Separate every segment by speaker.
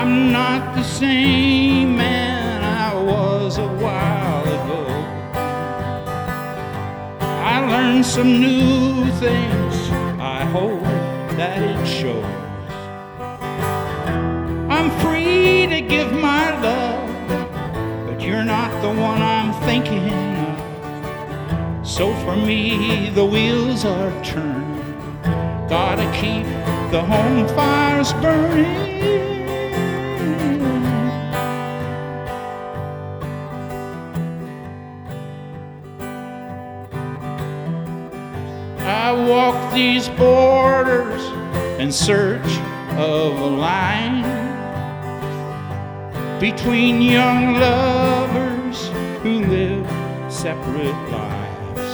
Speaker 1: I'm not the same man I was a while ago. I learned some new things, I hope that it shows. I'm free to give my love, but you're not the one I'm thinking of. So for me the wheels are turning, gotta keep the home fires burning. I walk these borders in search of a line between young lovers who live separate lives.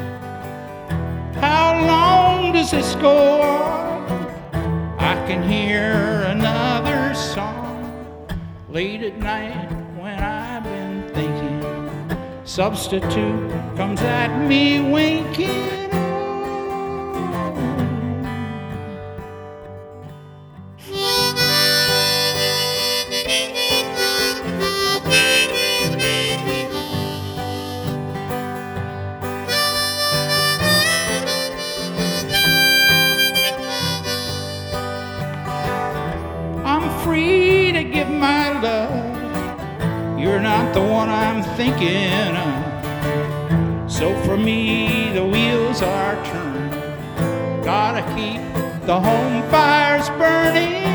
Speaker 1: How long does this go on? I can hear another song late at night when I've been thinking. Substitute comes at me winking. I'm free to give my love, you're not the one I'm thinking of. So for me the wheels are turning, gotta keep the home fires burning.